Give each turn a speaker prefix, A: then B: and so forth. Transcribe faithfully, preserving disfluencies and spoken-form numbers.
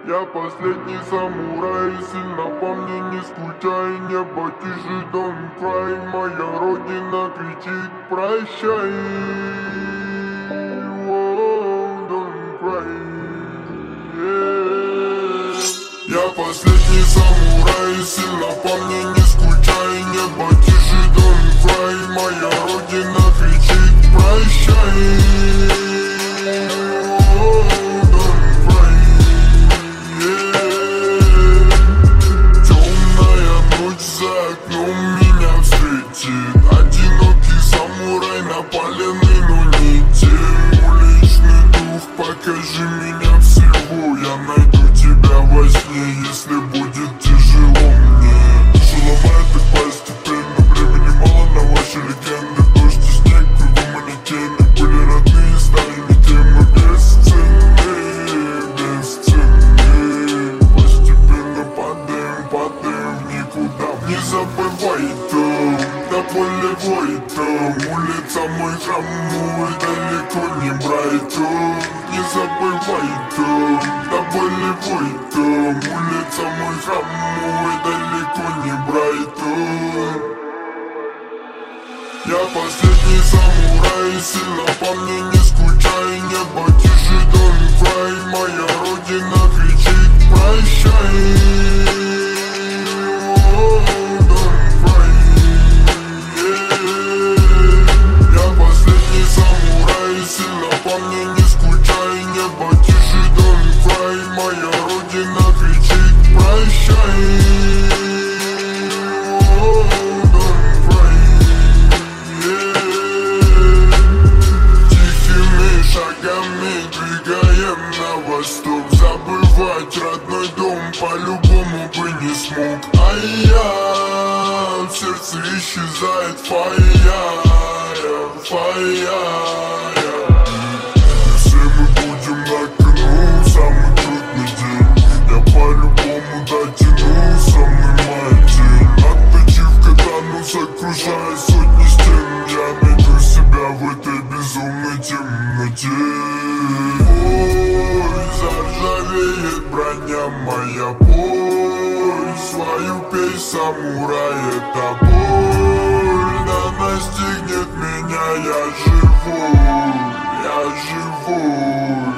A: Я последний самурай, сильно по мне не скучай. Небо тиши, don't cry. Моя родина кричит прощай. Oh, don't cry. Yeah. Я последний самурай, сильно по мне не скучай. Небо тиши, don't cry. Моя родина кричит прощай. Одинокий самурай, напаленный, но не тем. Уличный дух, покажи меня всего. Я найду тебя во сне, если будет тяжело мне. Душу ломает так постепенно, времени мало на ваши легенды. Дождь и снег, кругом они тени. Были родные, стали не темы, бесценны, бесценны. Постепенно падаем, падаем в никуда. Не забывай то, до полевой там. Улица мой храм, мой далеко не Брайтон. Не забывай то, до полевой там. Улица мой храм, мой далеко не Брайтон. Я последний самурай, сильно по мне не скучай. Небо тиши, don't cry. Моя родина кричит прощай. Сильно по мне не скучай, небо тиши, don't cry. Моя родина кричит прощай. Oh, don't cry. Yeah. Тихими шагами двигаем на восток. Забывать родной дом по-любому бы не смог. А я в сердце исчезает фая, фая. Сокрушая сотни стен, я найду себя в этой безумной темноте. Ой, заржавеет броня моя, пой свою песнь, самурай, это боль. Да настигнет меня, я живу, я живу.